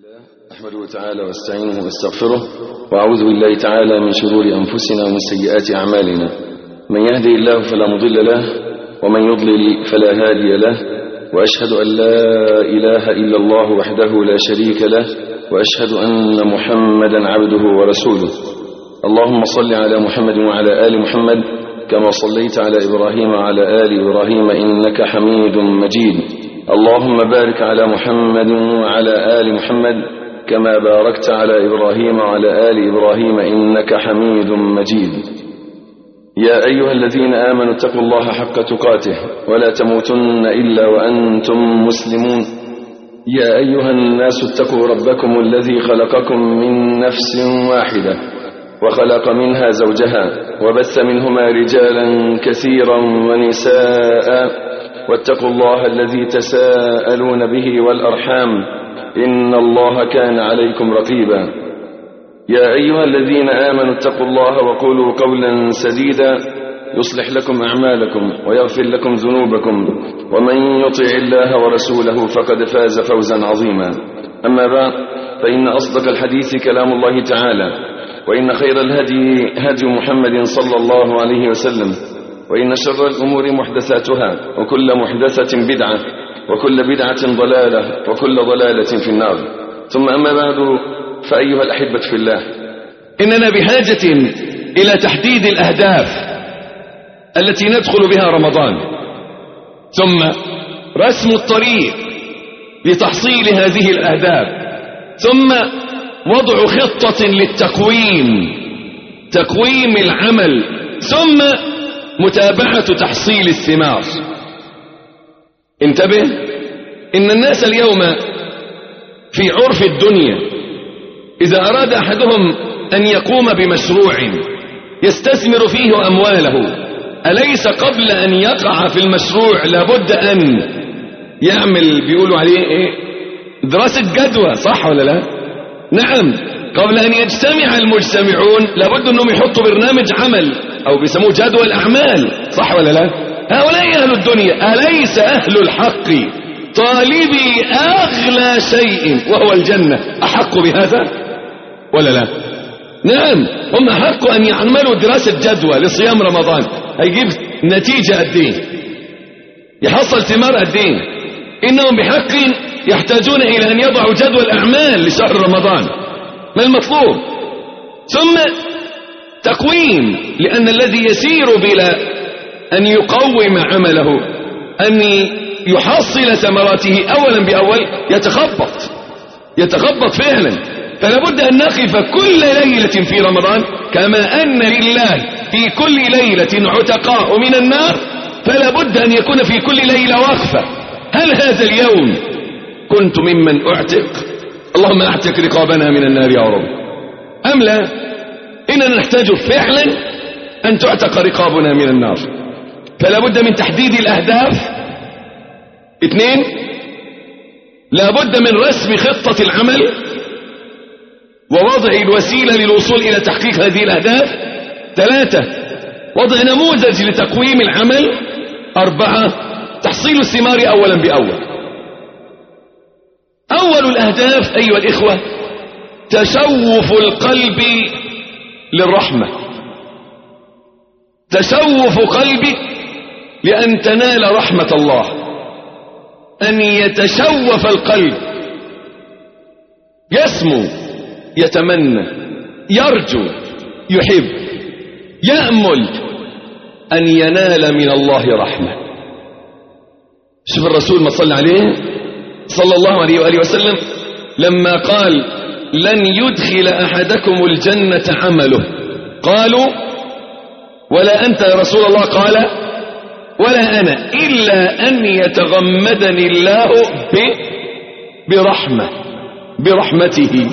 أحمده تعالى واستعينه واستغفره وأعوذ بالله تعالى من شرور أنفسنا ومن سيئات أعمالنا. من يهدي الله فلا مضل له ومن يضلل فلا هادي له، وأشهد أن لا إله إلا الله وحده لا شريك له، وأشهد أن محمدا عبده ورسوله. اللهم صل على محمد وعلى آل محمد كما صليت على إبراهيم وعلى آل إبراهيم إنك حميد مجيد. اللهم بارك على محمد وعلى آل محمد كما باركت على إبراهيم وعلى آل إبراهيم إنك حميد مجيد. يا أيها الذين آمنوا اتقوا الله حق تقاته ولا تموتن إلا وأنتم مسلمون. يا أيها الناس اتقوا ربكم الذي خلقكم من نفس واحدة وخلق منها زوجها وبث منهما رجالا كثيرا ونساء، واتقوا الله الذي تساءلون به والأرحام إن الله كان عليكم رقيبا. يا أيها الذين آمنوا اتقوا الله وقولوا قولا سديدا يصلح لكم أعمالكم ويغفر لكم ذنوبكم، ومن يطع الله ورسوله فقد فاز فوزا عظيما. أما بعد، فإن أصدق الحديث كلام الله تعالى، وإن خير الهدي هدي محمد صلى الله عليه وسلم، وإن شر الأمور محدثاتها، وكل محدثة بدعة، وكل بدعة ضلالة، وكل ضلالة في النار. ثم أما بعد، فأيها الأحبة في الله، إننا بحاجة إلى تحديد الأهداف التي ندخل بها رمضان، ثم رسم الطريق لتحصيل هذه الأهداف، ثم وضع خطة تقويم العمل، ثم متابعة تحصيل الثمار. انتبه، إن الناس اليوم في عرف الدنيا إذا أراد أحدهم أن يقوم بمشروع يستثمر فيه أمواله، أليس قبل أن يقع في المشروع لابد أن يعمل بيقولوا عليه دراسة جدوى، صح ولا لا؟ نعم، قبل أن يجتمع المجتمعون لابد أنهم يحطوا برنامج عمل أو بيسموه جدوى الأعمال، صح ولا لا؟ هؤلاء أهل الدنيا. أليس أهل الحق طالبي أغلى شيء وهو الجنة أحق بهذا ولا لا؟ نعم، هم أحق أن يعملوا دراسة جدوى لصيام رمضان، هيجيب نتيجة قد ايه، يحصل ثمار قد ايه. إنهم بحق يحتاجون إلى أن يضعوا جدوى الأعمال لشهر رمضان، ما المطلوب؟ ثم تقويم، لأن الذي يسير بلا أن يقوم عمله أن يحصل ثمراته أولا بأول يتخبط فعلا. فلا بد أن نقف كل ليلة في رمضان كما أن لله في كل ليلة عتقاء من النار، فلا بد أن يكون في كل ليلة وقفة. هل هذا اليوم كنت ممن أعتق؟ اللهم أعتق رقابنا من النار يا رب، أم لا؟ إننا نحتاج فعلا أن تعتق رقابنا من النار. فلا بد من تحديد الأهداف. 2، لا بد من رسم خطة العمل ووضع الوسيلة للوصول إلى تحقيق هذه الأهداف. 3، وضع نموذج لتقويم العمل. 4، تحصيل الثمار أولا بأول. أول الأهداف أيها الإخوة تشوف القلب للرحمة، تشوف قلبك لأن تنال رحمة الله، أن يتشوف القلب، يسمو، يتمنى، يرجو، يحب، يأمل أن ينال من الله رحمة. شوف الرسول ما صلى عليه صلى الله عليه وآله وسلم لما قال لن يدخل أحدكم الجنة عمله، قالوا ولا أنت يا رسول الله؟ قال ولا أنا، إلا أن يتغمدني الله برحمته.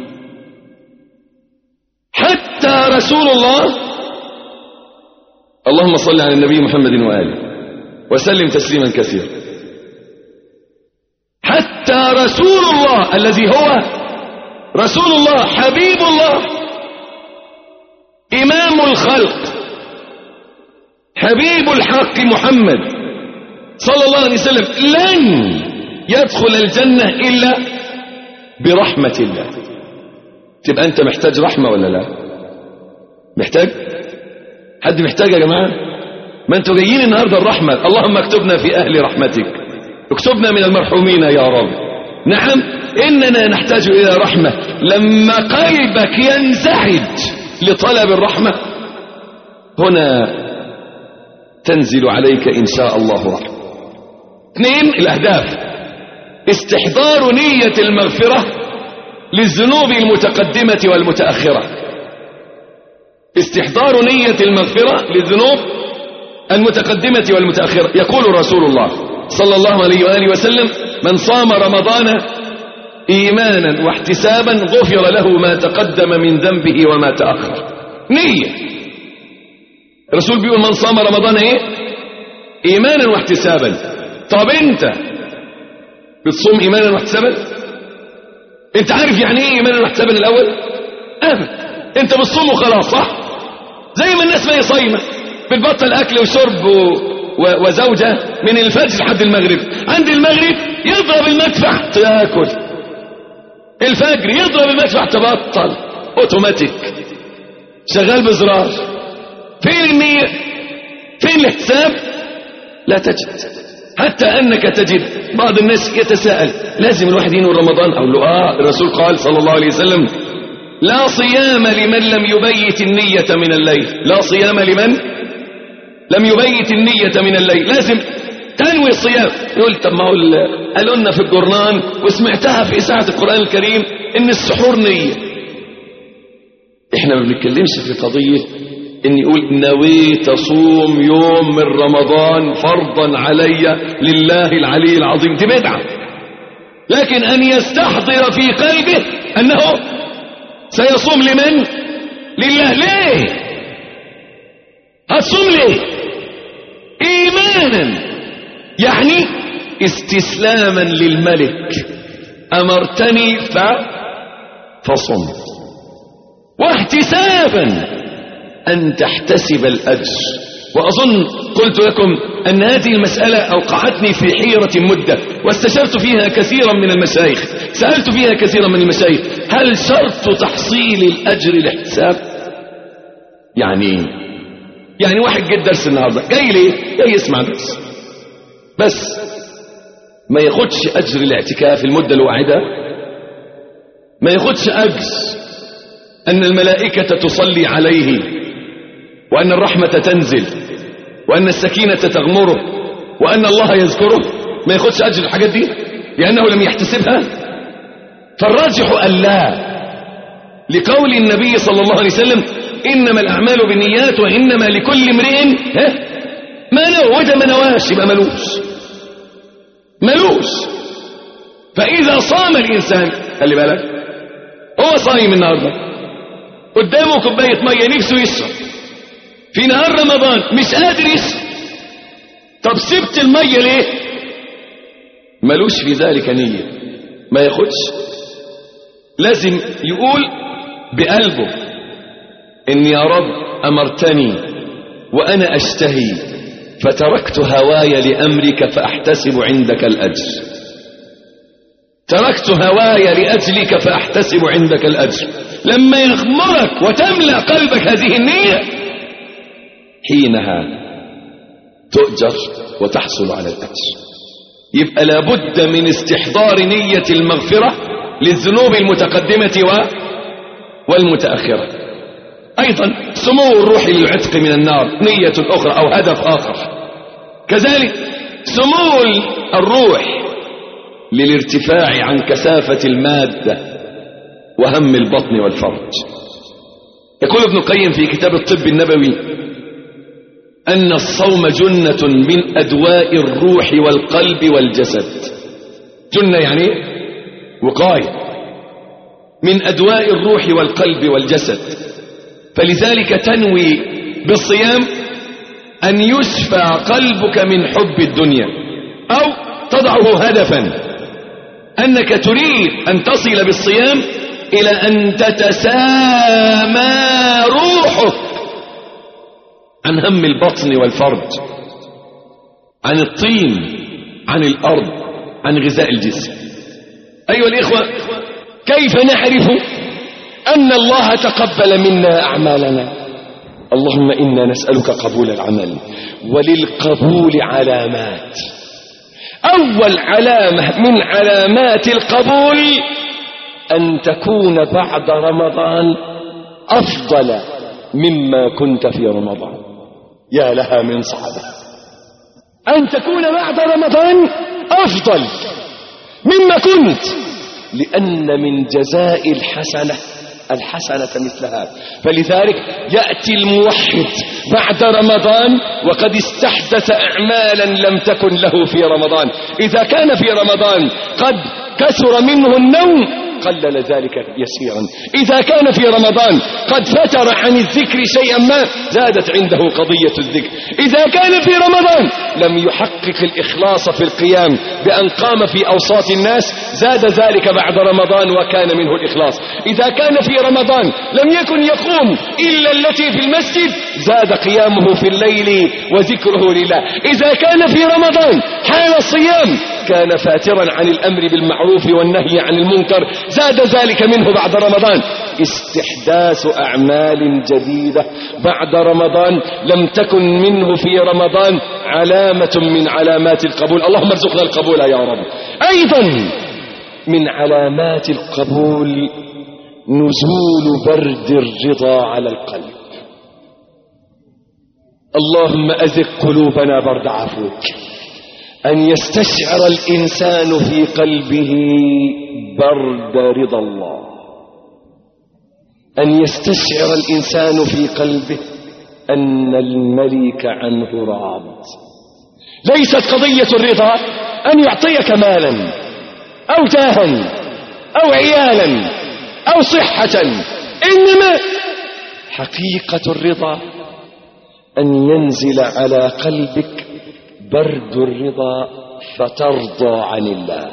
حتى رسول الله، اللهم صل على النبي محمد وآله وسلم تسليما كثيرا، حتى رسول الله الذي هو رسول الله حبيب الله إمام الخلق حبيب الحق محمد صلى الله عليه وسلم لن يدخل الجنة إلا برحمة الله. تبقى أنت محتاج رحمة ولا لا؟ محتاج؟ حد محتاج يا جماعة؟ ما أنتوا جايين النهاردة الرحمة. اللهم اكتبنا في أهل رحمتك، اكتبنا من المرحومين يا رب. نعم، إننا نحتاج إلى رحمة. لما قلبك ينزعج لطلب الرحمة هنا تنزل عليك إن شاء الله رحمة. 2 الأهداف: استحضار نية المغفرة للذنوب المتقدمة والمتأخرة. استحضار نية المغفرة للذنوب المتقدمة والمتأخرة. يقول رسول الله صلى الله عليه وآله وسلم: من صام رمضان إيمانا واحتسابا غفر له ما تقدم من ذنبه وما تأخر. نية. الرسول بيقول من صام رمضان ايه؟ إيمانا واحتسابا. طب انت بتصوم إيمانا واحتسابا؟ انت عارف يعني ايه إيمانا واحتسابا الأول؟ انت بتصوم وخلاص، صح؟ زي ما الناس ما هي صايمة بتبطل أكل وشرب وزوجة من الفجر لحد المغرب. عند المغرب يضرب المدفع تاكل، الفجر يضرب المدفع تبطل، اوتوماتيك شغال بزرار. فين النية؟ فين الاحتساب؟ لا تجد. حتى أنك تجد بعض الناس يتساءل: لازم الواحد ينوي رمضان؟ أقول له الرسول قال صلى الله عليه وسلم: لا صيام لمن لم يبيت النية من الليل. لا صيام لمن لم يبيت النية من الليل. لازم تنوي الصيام. يقول طب ما هو قالوا لنا في الجرنان وسمعتها في إذاعة القرآن الكريم إن السحور نية. احنا ما بنتكلمش في قضية إن يقول نويت أصوم يوم من رمضان فرضا علي لله العلي العظيم، دي بدعة. لكن أن يستحضر في قلبه أنه سيصوم لمن؟ لله. ليه؟ هتصوم ليه؟ إيمانا، يعني استسلاما للملك. أمرتني فصمت. واحتسابا، أن تحتسب الأجر. وأظن قلت لكم أن هذه المسألة أوقعتني في حيرة مدة، واستشرت فيها كثيرا من المشايخ، سألت فيها كثيرا من المشايخ: هل شرط تحصيل الأجر الاحتساب؟ يعني واحد جاي درس النهارده، جاي ليه؟ جاي يسمع درس بس، ما ياخدش أجر الاعتكاف المدة الواحدة، ما ياخدش أجر أن الملائكة تصلي عليه، وأن الرحمة تنزل، وأن السكينة تغمره، وأن الله يذكره. ما ياخدش أجر الحاجات دي لأنه لم يحتسبها. فالراجح ألا، لقول النبي صلى الله عليه وسلم: إنما الأعمال بالنيات وإنما لكل امرئ ما نوى. وده ما نواش يبقى ملوش. فإذا صام الإنسان، خلي بالك، هو صايم النهارده قدامه كوباية مية نفسه يشرب في نهار رمضان، مش قادر يشرب. طب سبت المية ليه؟ ملوش في ذلك نية، ما ياخدش. لازم يقول بقلبه: إن يا رب أمرتني وأنا أشتهي فتركت هواي لأمرك فأحتسب عندك الأجر. تركت هواي لأجلك فأحتسب عندك الأجر. لما يغمرك وتملأ قلبك هذه النية، حينها تؤجر وتحصل على الأجر. يبقى لابد من استحضار نية المغفرة للذنوب المتقدمة والمتأخرة. أيضا سمو الروح للعتق من النار، نية أخرى أو هدف آخر. كذلك سمو الروح للارتفاع عن كثافة المادة وهم البطن والفرج. يقول ابن القيم في كتاب الطب النبوي: أن الصوم جنة من أدواء الروح والقلب والجسد. جنة يعني وقاية من أدواء الروح والقلب والجسد. فلذلك تنوي بالصيام أن يشفى قلبك من حب الدنيا، أو تضعه هدفا أنك تريد أن تصل بالصيام إلى أن تتسامى روحك عن هم البطن والفرج، عن الطين، عن الأرض، عن غذاء الجسم. أيها الإخوة، كيف نعرف أن الله تقبل منا أعمالنا؟ اللهم إنا نسألك قبول العمل. وللقبول علامات. أول علامة من علامات القبول أن تكون بعد رمضان أفضل مما كنت في رمضان. يا لها من صعبة أن تكون بعد رمضان أفضل مما كنت، لأن من جزاء الحسنة مثلها. فلذلك يأتي الموحد بعد رمضان وقد استحدث أعمالا لم تكن له في رمضان. إذا كان في رمضان قد كثر منه النوم قلل ذلك يسيرا. إذا كان في رمضان قد فتر عن الذكر شيئا ما زادت عنده قضية الذكر. إذا كان في رمضان لم يحقق الإخلاص في القيام بأن قام في أوساط الناس زاد ذلك بعد رمضان وكان منه الإخلاص. إذا كان في رمضان لم يكن يقوم إلا التي في المسجد زاد قيامه في الليل وذكره لله. إذا كان في رمضان حال الصيام كان فاترا عن الأمر بالمعروف والنهي عن المنكر زاد ذلك منه بعد رمضان. استحداث أعمال جديدة بعد رمضان لم تكن منه في رمضان علامة من علامات القبول. اللهم ارزقنا القبول يا رب. أيضا من علامات القبول نزول برد الرضا على القلب. اللهم أذق قلوبنا برد عفوك. أن يستشعر الإنسان في قلبه برد رضا الله. أن يستشعر الإنسان في قلبه أن الملك عنه راض. ليست قضية الرضا أن يعطيك مالا أو جاها أو عيالا أو صحة، إنما حقيقة الرضا أن ينزل على قلبك برد الرضا فترضى عن الله.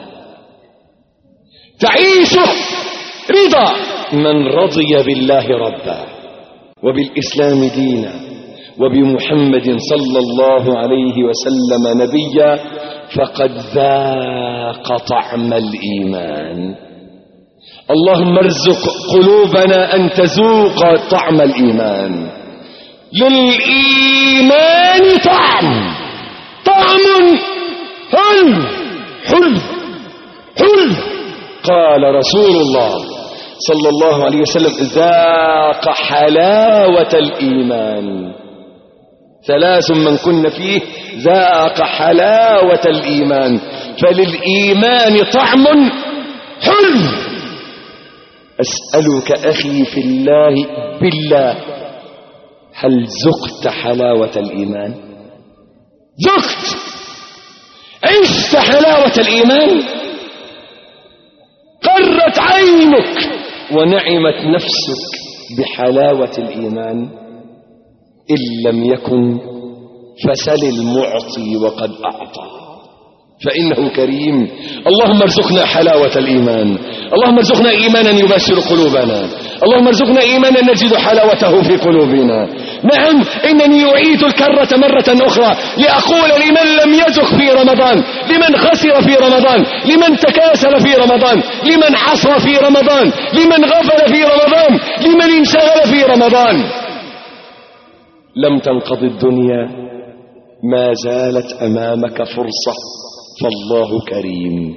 تعيش رضا من رضي بالله ربا وبالإسلام دينا وبمحمد صلى الله عليه وسلم نبيا فقد ذاق طعم الإيمان. اللهم ارزق قلوبنا أن تذوق طعم الإيمان. للإيمان طعم حلو. قال رسول الله صلى الله عليه وسلم ذاق حلاوة الإيمان. ثلاث من كن فيه ذاق حلاوة الإيمان. فللإيمان طعم حلو. أسألك أخي في الله بالله، هل ذقت حلاوة الإيمان؟ ذقت؟ عشت حلاوة الإيمان؟ قرت عينك ونعمت نفسك بحلاوة الإيمان؟ إن لم يكن فسل المعطي وقد أعطى فإنه كريم. اللهم ارزقنا حلاوة الإيمان. اللهم ارزقنا إيمانا يبشر قلوبنا. اللهم ارزقنا إيمانا نجد حلاوته في قلوبنا. نعم، إنني أعيد الكرة مرة أخرى لأقول لمن لم يزق في رمضان، لمن خسر في رمضان، لمن تكاسل في رمضان، لمن عصى في رمضان، لمن غفل في رمضان، لمن انشغل في رمضان، لم تنقضي الدنيا، ما زالت أمامك فرصة. فالله كريم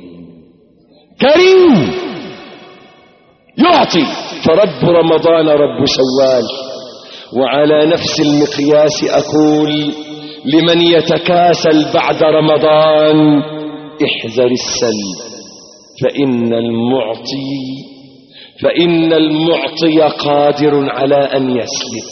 يعطي. فرب رمضان رب شوال. وعلى نفس المقياس أقول لمن يتكاسل بعد رمضان احذر السلب، فإن المعطي قادر على أن يسلب.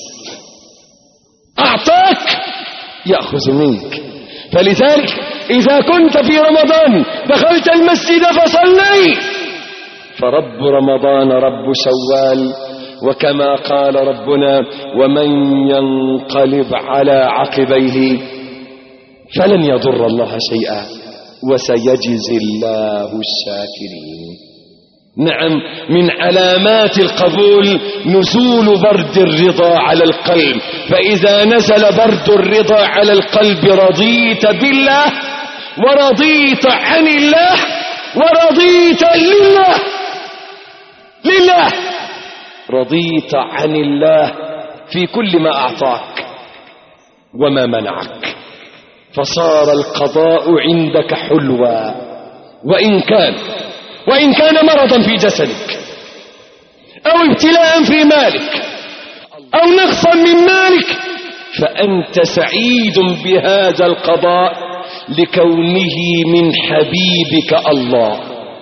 أعطاك يأخذ منك. فلذلك إذا كنت في رمضان دخلت المسجد فصلي، فرب رمضان رب شوال. وكما قال ربنا ومن ينقلب على عقبيه فلن يضر الله شيئا وسيجزي الله الشاكرين. نعم، من علامات القبول نزول برد الرضا على القلب. فإذا نزل برد الرضا على القلب رضيت بالله ورضيت عن الله ورضيت لله. رضيت عن الله في كل ما أعطاك وما منعك، فصار القضاء عندك حلوا، وإن كان مرضا في جسدك أو ابتلاء في مالك أو نقصا من مالك، فأنت سعيد بهذا القضاء لكونه من حبيبك الله.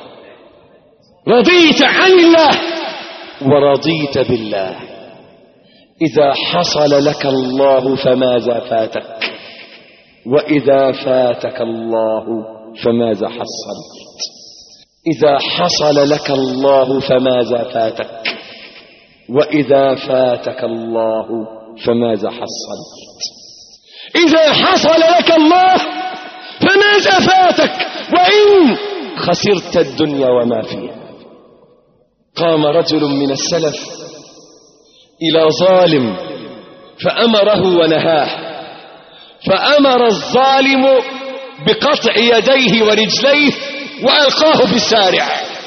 رضيت عن الله ورضيت بالله. إذا حصل لك الله فماذا فاتك، وإذا فاتك الله فماذا حصلت. إذا حصل لك الله فماذا فاتك، وإذا فاتك الله فماذا حصلت. إذا حصل لك الله فماذا فاتك وإن خسرت الدنيا وما فيها. قام رجل من السلف إلى ظالم فأمره ونهاه، فأمر الظالم بقطع يديه ورجليه وألقاه في السارع،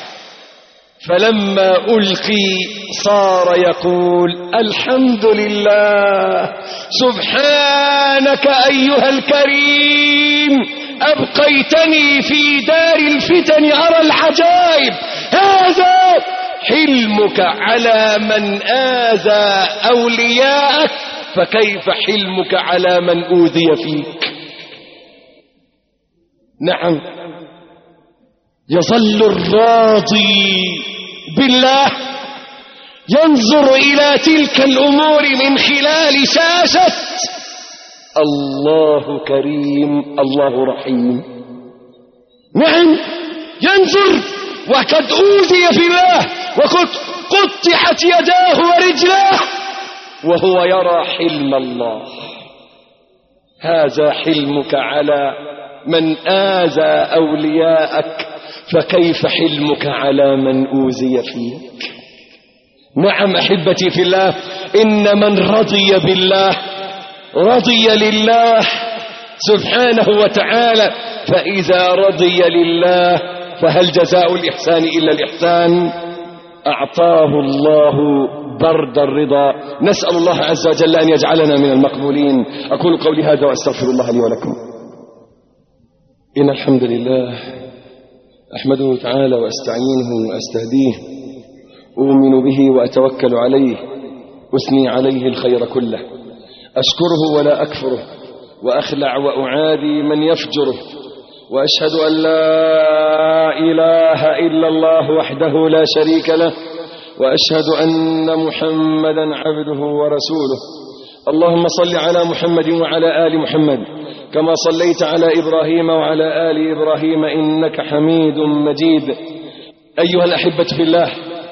فلما ألقي صار يقول: الحمد لله، سبحانك أيها الكريم، أبقيتني في دار الفتن أرى العجائب. هذا حلمك على من آذى أولياءك، فكيف حلمك على من أوذي فيك. نعم، يظل الراضي بالله ينظر إلى تلك الأمور من خلال شاشة الله كريم الله رحيم. نعم، ينظر وقد أوذي في الله وقد قطعت يداه ورجلاه وهو يرى حلم الله. هذا حلمك على من آذى أولياءك، فكيف حلمك على من أوذي فيك. نعم أحبتي في الله، إن من رضي بالله رضي لله سبحانه وتعالى، فإذا رضي لله فهل جزاء الإحسان إلا الإحسان. أعطاه الله برد الرضا. نسأل الله عز وجل أن يجعلنا من المقبولين. أقول قولي هذا وأستغفر الله لي ولكم. إن الحمد لله أحمده تعالى وأستعينه وأستهديه، أؤمن به وأتوكل عليه، أثني عليه الخير كله، أشكره ولا أكفره، وأخلع وأعادي من يفجره، وأشهد أن لا إله إلا الله وحده لا شريك له، وأشهد أن محمدا عبده ورسوله. اللهم صل على محمد وعلى آل محمد كما صليت على إبراهيم وعلى آل إبراهيم إنك حميد مجيد. أيها الأحبة في الله،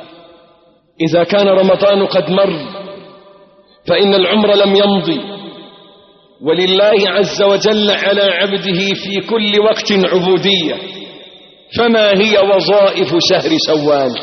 إذا كان رمضان قد مر فإن العمر لم يمضي، ولله عز وجل على عبده في كل وقت عبودية. فما هي وظائف شهر شوال؟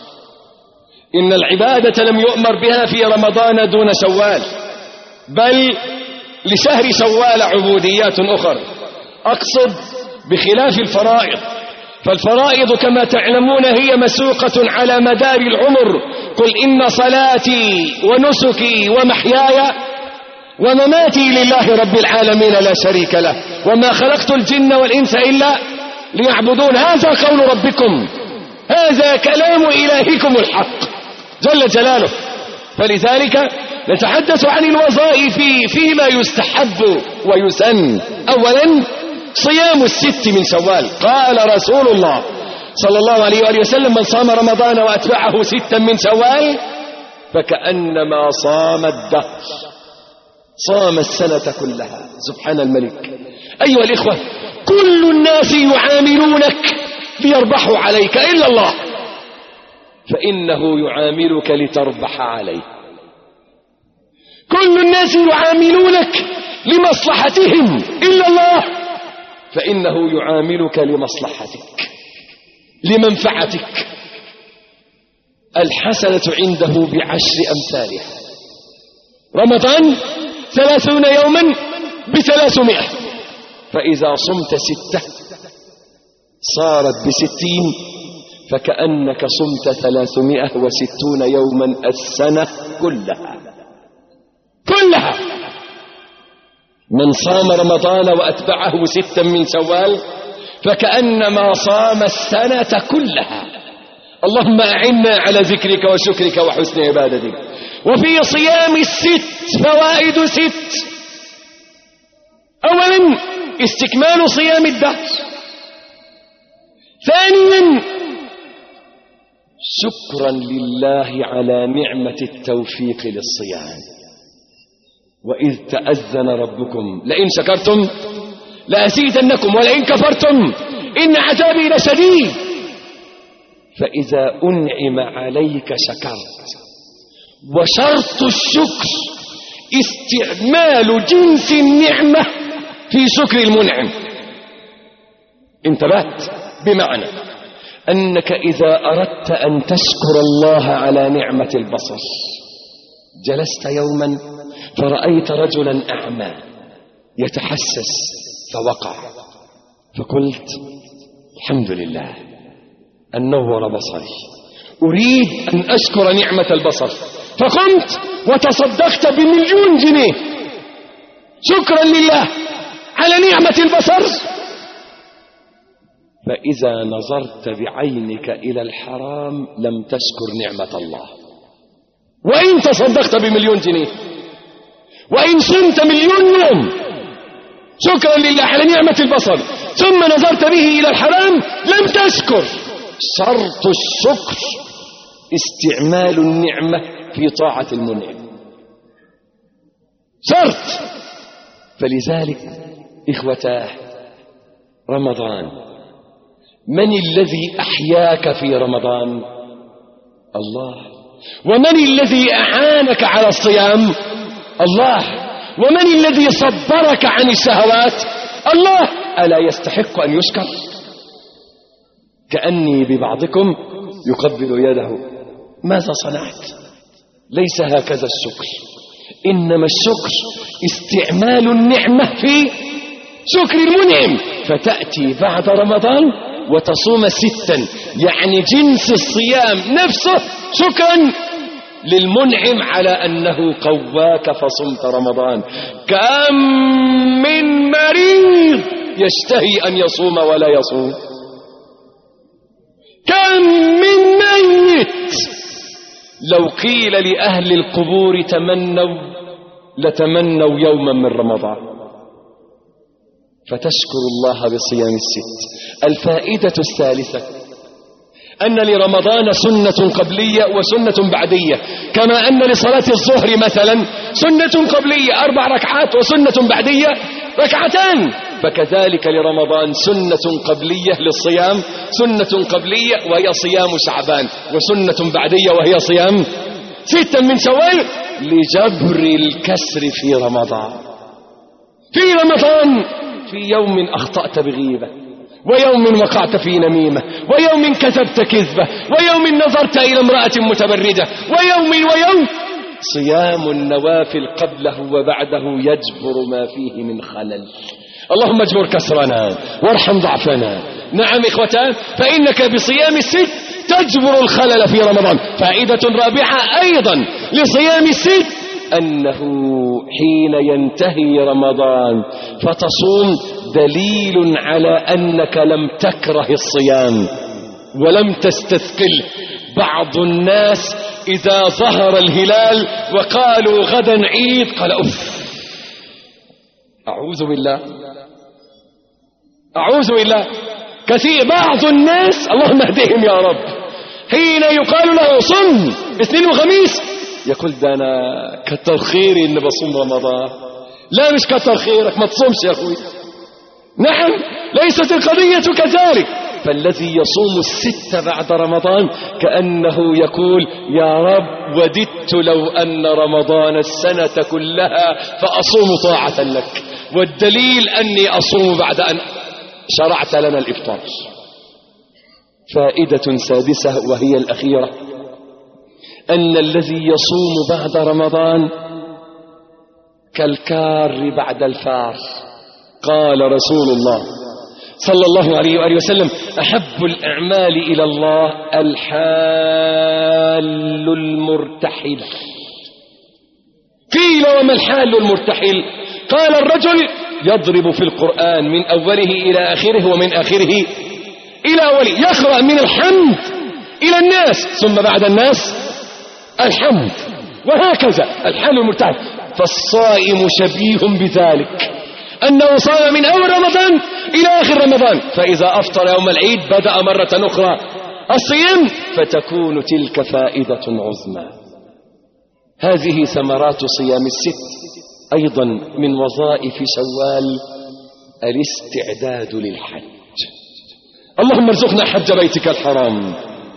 إن العبادة لم يؤمر بها في رمضان دون شوال، بل لشهر شوال عبوديات أخرى. أقصد بخلاف الفرائض، فالفرائض كما تعلمون هي مسوقة على مدار العمر. قل إن صلاتي ونسكي ومحياي ومماتي لله رب العالمين لا شريك له، وما خلقت الجن والإنس إلا ليعبدون. هذا قول ربكم، هذا كلام إلهكم الحق جل جلاله. فلذلك نتحدث عن الوظائف فيما يستحب ويسن. أولا صيام الست من شوال. قال رسول الله صلى الله عليه وآله وسلم: من صام رمضان وأتبعه 6 من شوال فكأنما صام الدهر، صام السنة كلها. سبحان الملك. أيها الإخوة، كل الناس يعاملونك ليربحوا عليك إلا الله، فإنه يعاملك لتربح عليه. كل الناس يعاملونك لمصلحتهم إلا الله، فإنه يعاملك لمصلحتك لمنفعتك. الحسنة عنده ب10 أمثالها. رمضان 30 يوما ب300، فإذا صمت 6 صارت ب60، فكأنك صمت 360 يوما السنة كلها. من صام رمضان وأتبعه 6 من شوال فكأنما صام السنة كلها. اللهم أعنا على ذكرك وشكرك وحسن عبادتك. وفي صيام 6 فوائد 6. أولا استكمال صيام الدهر. ثانيا شكرا لله على نعمة التوفيق للصيام. وإذ تأذن ربكم لئن شكرتم لأزيدنكم ولئن كفرتم إن عذابي لشديد. فإذا أنعم عليك شكرت. وشرط الشكر استعمال جنس النعمة في شكر المنعم. انتبهت؟ بمعنى أنك إذا أردت أن تشكر الله على نعمة البصر جلست يوما فرأيت رجلا أعمى يتحسس فوقع، فقلت الحمد لله أن نور بصري، أريد أن أشكر نعمة البصر، فقمت وتصدقت ب1,000,000 جنيه شكرا لله على نعمة البصر. فإذا نظرت بعينك إلى الحرام لم تشكر نعمة الله. وإن تصدقت ب1,000,000 جنيه وإن صمت 1,000,000 يوم شكرا لله على نعمة البصر ثم نظرت به إلى الحرام لم تشكر. شرط الشكر استعمال النعمة في طاعة المنعم، شرط. فلذلك إخوتاه رمضان، من الذي أحياك في رمضان؟ الله. ومن الذي أعانك على الصيام؟ الله. ومن الذي صبرك عن الشهوات؟ الله. ألا يستحق أن يشكر؟ كأني ببعضكم يقبل يده. ماذا صنعت؟ ليس هكذا الشكر، إنما الشكر استعمال النعمة في شكر المنعم. فتأتي بعد رمضان وتصوم 6، يعني جنس الصيام نفسه شكرا للمنعم على أنه قواك فصمت رمضان. كم من مريض يشتهي أن يصوم ولا يصوم، كم من ميت لو قيل لأهل القبور تمنوا لتمنوا يوما من رمضان. فتشكر الله بصيام 6. الفائدة الثالثة أن لرمضان سنة قبلية وسنة بعدية، كما أن لصلاة الظهر مثلا سنة قبلية 4 ركعات وسنة بعدية 2 ركعات، فكذلك لرمضان سنة قبلية للصيام، سنة قبلية وهي صيام شعبان، وسنة بعدية وهي صيام 6 من شوال لجبر الكسر في رمضان. في رمضان في يوم أخطأت بغيبة، ويوم وقعت في نميمة، ويوم كذبت كذبة، ويوم نظرت إلى امرأة متبردة، ويوم صيام النوافل قبله وبعده يجبر ما فيه من خلل. اللهم اجبر كسرنا وارحم ضعفنا. نعم إخوتان، فإنك بصيام 6 تجبر الخلل في رمضان. فائدة رابعة أيضا لصيام 6 أنه حين ينتهي رمضان فتصوم دليل على أنك لم تكره الصيام ولم تستثقله. بعض الناس إذا ظهر الهلال وقالوا غدا عيد قال أف، أعوذ بالله أعوذ بالله. كثير بعض الناس اللهم اهدهم يا رب حين يقال له صم 2 وخميس يقول ده أنا كتر خيري إن بصوم رمضان. لا، مش كتر خيرك، ما تصومش يا أخوي. نعم، ليست القضية كذلك. فالذي يصوم 6 بعد رمضان كأنه يقول يا رب وددت لو أن رمضان السنة كلها فأصوم طاعة لك، والدليل أني أصوم بعد أن شرعت لنا الإفطار. فائدة سادسة وهي الأخيرة أن الذي يصوم بعد رمضان كالكار بعد الفار. قال رسول الله صلى الله عليه وآله وسلم: أحب الأعمال إلى الله الحال المرتحل. قيل: وما الحال المرتحل؟ قال: الرجل يضرب في القرآن من أوله إلى آخره ومن آخره إلى أوله، يقرأ من الحمد إلى الناس ثم بعد الناس الحمد، وهكذا الحال المرتحل. فالصائم شبيه بذلك، أنه صام من أول رمضان إلى آخر رمضان، فإذا أفطر يوم العيد بدأ مرة أخرى الصيام، فتكون تلك فائدة عظمى. هذه ثمرات صيام الست. أيضا من وظائف شوال الاستعداد للحج. اللهم ارزقنا حج بيتك الحرام.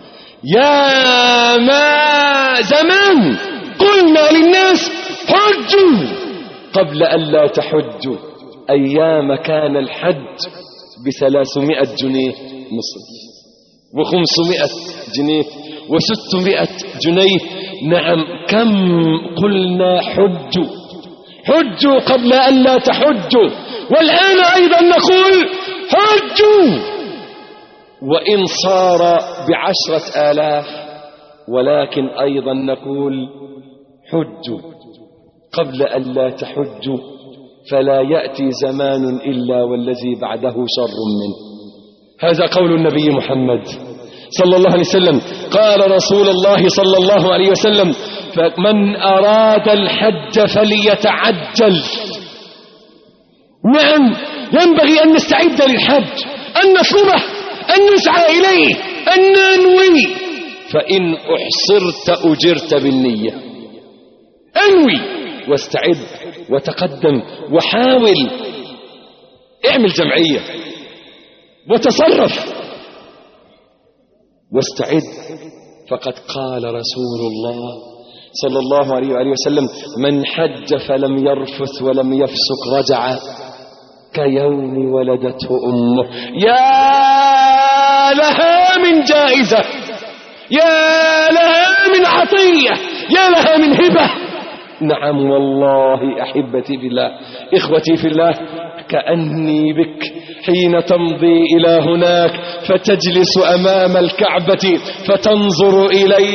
يا ما زمان قلنا للناس حجوا قبل ألا تحجوا، أيام كان الحج ب300 جنيه مصري و500 جنيه و600 جنيه. نعم، كم قلنا حجوا قبل ألا تحجوا، والآن أيضا نقول حجوا وإن صار ب10,000، ولكن أيضا نقول حجوا قبل ألا تحجوا، فلا يأتي زمان إلا والذي بعده شر منه. هذا قول النبي محمد صلى الله عليه وسلم. قال رسول الله صلى الله عليه وسلم: فمن أراد الحج فليتعجل. نعم، ينبغي أن نستعد للحج، أن نطلبه، أن نسعى إليه، أن ننوي، فإن أحصرت أجرت بالنية. انوي واستعد وتقدم وحاول، اعمل جمعية وتصرف واستعد. فقد قال رسول الله صلى الله عليه وآله وسلم: من حج فلم يرفث ولم يفسق رجع كيوم ولدته أمه. يا لها من جائزة، يا لها من عطية، يا لها من هبة. نعم والله أحبتي بالله، إخوتي في الله، كأني بك حين تمضي إلى هناك فتجلس أمام الكعبة فتنظر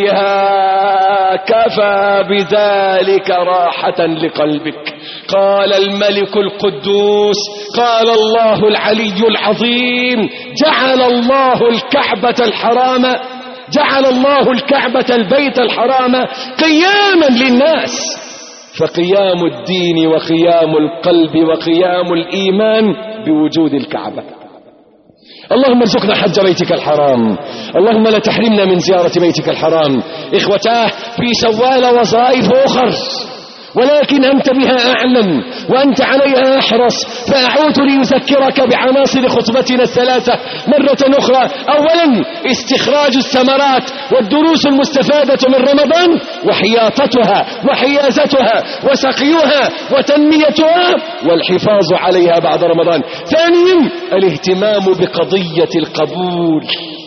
إليها، كفى بذلك راحة لقلبك. قال الملك القدوس، قال الله العلي العظيم: جعل الله الكعبة الحرام، جعل الله الكعبة البيت الحرام قياما للناس. فقيام الدين وقيام القلب وقيام الإيمان بوجود الكعبة. اللهم ارزقنا حج بيتك الحرام، اللهم لا تحرمنا من زيارة بيتك الحرام. إخوتاه، في شوال وظائف أخر، ولكن أنت بها أعلم وأنت عليها أحرص، فأعود ليذكرك بعناصر خطبتنا الثلاثة مرة أخرى. أولا، استخراج الثمرات والدروس المستفادة من رمضان، وحياطتها وحيازتها وسقيها وتنميتها والحفاظ عليها بعد رمضان. ثانيا، الاهتمام بقضية القبول،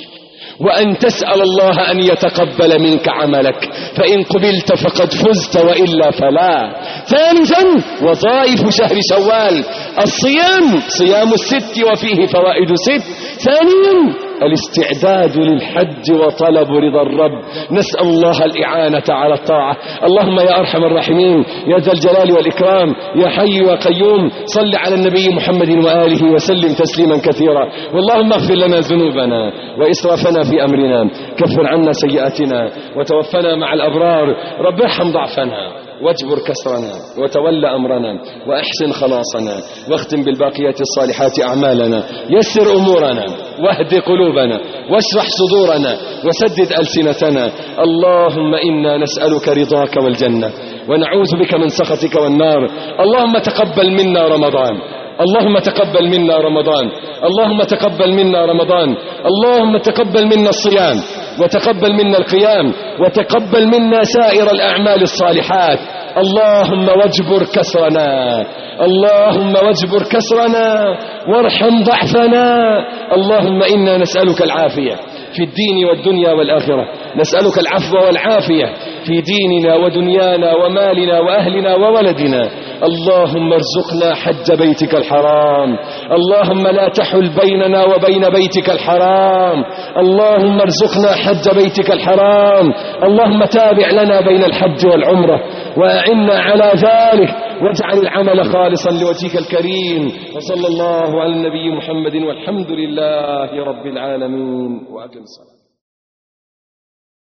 وأن تسأل الله أن يتقبل منك عملك، فإن قبلت فقد فزت وإلا فلا. ثالثا، وظائف شهر شوال: الصيام، صيام الست وفيه فوائد 6. ثانيا، الاستعداد للحج وطلب رضا الرب. نسأل الله الإعانة على الطاعة. اللهم يا أرحم الراحمين، يا ذا الجلال والإكرام، يا حي وقيوم، صل على النبي محمد وآله وسلم تسليما كثيرا. واللهم اغفر لنا ذنوبنا وإسرافنا في أمرنا، كفر عنا سيئاتنا وتوفنا مع الأبرار. رب ارحم ضعفنا واجبر كسرنا وتول أمرنا وأحسن خلاصنا، واختم بالباقيات الصالحات أعمالنا، يسر أمورنا واهد قلوبنا واشرح صدورنا وسدد ألسنتنا. اللهم إنا نسألك رضاك والجنة ونعوذ بك من سخطك والنار. اللهم تقبل منا رمضان، اللهم تقبل منا رمضان، اللهم تقبل منا رمضان، اللهم تقبل منا الصيام، وتقبل منا القيام، وتقبل منا سائر الأعمال الصالحات. اللهم واجبر كسرنا، اللهم واجبر كسرنا وارحم ضعفنا. اللهم إنا نسألك العافية في الدين والدنيا والآخرة، نسألك العفو والعافية في ديننا ودنيانا ومالنا وأهلنا وولدنا. اللهم ارزقنا حج بيتك الحرام، اللهم لا تحل بيننا وبين بيتك الحرام، اللهم ارزقنا حج بيتك الحرام، اللهم تابع لنا بين الحج والعمرة وأعنا على ذلك، واجعل العمل خالصا لوجهك الكريم. وصلى الله على النبي محمد والحمد لله رب العالمين. وأقم الصلاة.